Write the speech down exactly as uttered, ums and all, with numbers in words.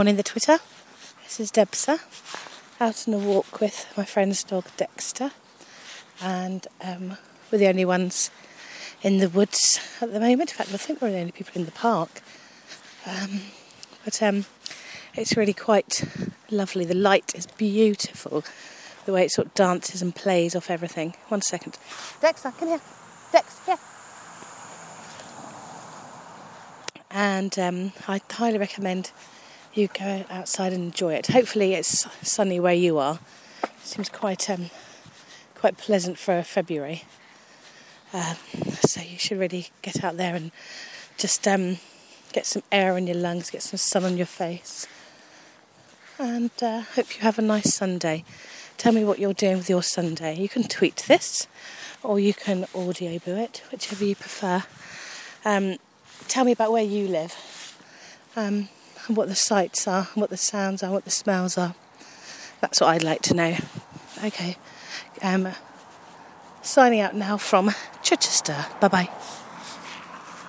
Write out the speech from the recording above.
Morning, the Twitter. This is Debsa, out on a walk with my friend's dog Dexter, and um, we're the only ones in the woods at the moment. In fact, I think we're the only people in the park. Um, but um, it's really quite lovely. The light is beautiful, the way it sort of dances and plays off everything. One second. Dexter, come here. Dex, here. And um, I highly recommend you go outside and enjoy it. Hopefully it's sunny where you are. It seems quite um, quite pleasant for February. Um, so you should really get out there and just um, get some air in your lungs, get some sun on your face. And uh, hope you have a nice Sunday. Tell me what you're doing with your Sunday. You can tweet this or you can audio boo it, whichever you prefer. Um, tell me about where you live. Um, and what the sights are, what the sounds are, what the smells are. That's what I'd like to know. Okay. Um, signing out now from Chichester. Bye-bye.